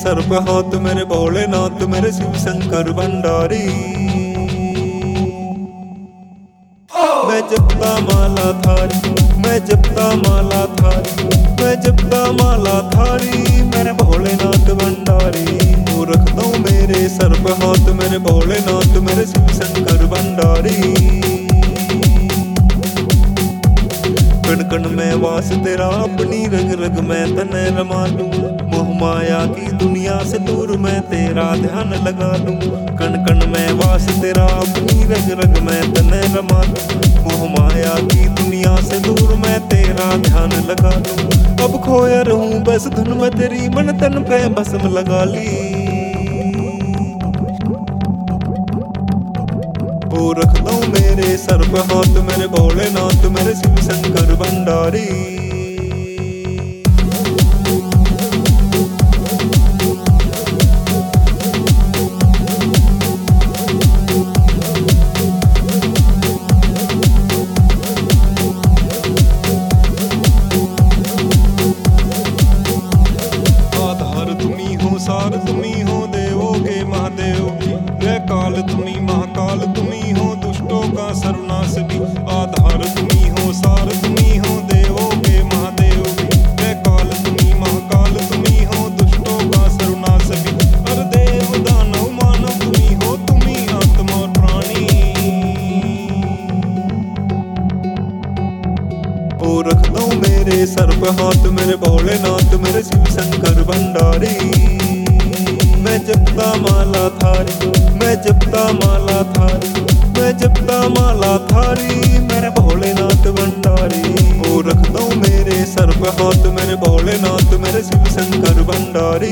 Sir पे हाथ मेरे भोलेनाथ मेरे शिव शंकर भंडारी। मैं जपता माला थारी, मैं जपता माला थारी, मैं जपता माला थारी मेरे भोलेनाथ भंडारी। वो रखता हूँ मेरे सर पे हाथ मेरे भोलेनाथ मेरे शिव शंकर भंडारी। कण कण में वास तेरा अपनी रग रग में तने रमा लूं। मोह माया की दुनिया से दूर मैं तेरा ध्यान लगा लूं। कण कण में वास तेरा अपनी रग रग में तने रमा लूं। मोह माया की दुनिया से दूर मैं तेरा ध्यान लगा लूं। अब खोया रहूं बस धुन में तेरी मन तन पे भस्म लगा ली। वो रखता हूँ मेरे सर पे हाथ मेरे भोलेनाथ मेरे शिव शंकर भंडारी। आधार तुम्ही हो सार तुम्ही हो देवों के महादेव की। काल तुम्ही महाकाल तुम्ही हो दुष्टों का सर्वनाश भी। आधार तुम्ही हो सार तुम्ही हो देवों के महादेव भी। काल तुम्ही महाकाल तुम्ही हो दुष्टों का सर्वनाश भी। हर देव दानव मानव तुम्ही हो तुम्ही आत्मा और प्राणी। वो रखता हूँ मेरे सर पे हाथ मेरे भोलेनाथ मेरे शिव शंकर भंडारी। मैं जपता माला थारी, मैं जपता माला थारी, मैं जपता माला थारी मेरे भोलेनाथ भंडारी। वो रखता हूँ मेरे सर पे हाथ मेरे भोलेनाथ मेरे शिव शंकर भंडारी।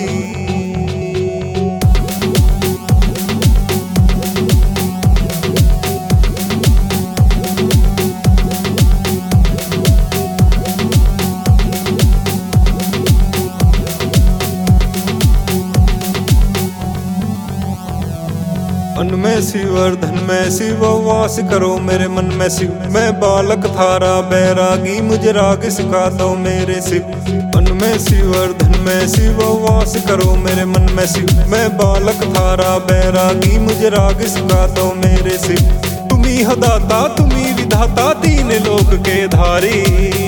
मन में शिव और धन में शिव वास करो मेरे मन में शिव। मैं बालक थारा बैरागी मुझे राग सिखा दो मेरे शिव। मन में शिव और धन में शिव वास करो मेरे मन में शिव। मैं बालक थारा बैरागी मुझे राग सिखा दो मेरे शिव। तुम्ही हो दाता तुम्ही विधाता तीन लोक के धारी।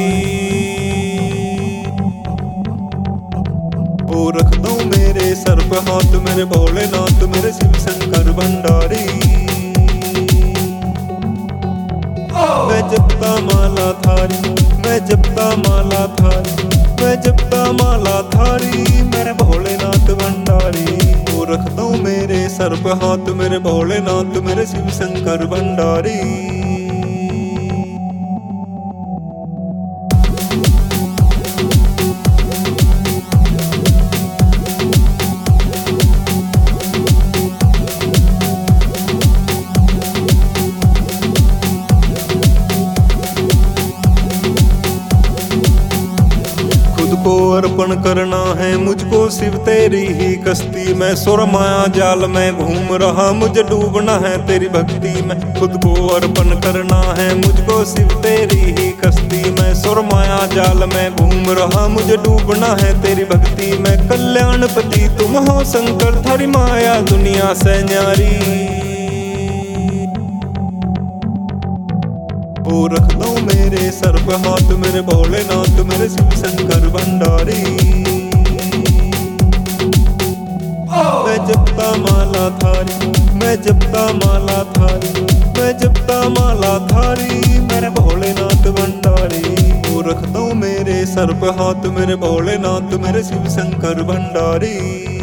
वो रखता हूँ मेरे सर पे हाथ मेरे भोलेनाथ मेरे शिव शंकर भंडारी। मैं जपता माला थारी, मैं जपता माला थारी, मैं जपता माला थारी मेरे भोलेनाथ भंडारी। वो रखता हूँ मेरे सर पे हाथ मेरे भोलेनाथ मेरे शिव शंकर भंडारी। को अर्पण करना है मुझको शिव तेरी ही कश्ती में। सुर माया जाल में घूम रहा मुझे डूबना है तेरी भक्ति में। खुद को अर्पण करना है मुझको शिव तेरी ही कश्ती में। सुर माया जाल में घूम रहा मुझे डूबना है तेरी भक्ति में। कल्याणपति तुम हो शंकर थारी माया दुनिया से न्यारी। वो रखता हूँ मेरे सर पे हाथ मेरे भोलेनाथ मेरे शिव शंकर भंडारी। मैं जपता माला थारी, मैं जपता माला थारी, मैं जपता माला थारी मेरे भोलेनाथ भंडारी। वो रखता हूँ मेरे सर पे हाथ मेरे भोलेनाथ मेरे शिव शंकर भंडारी।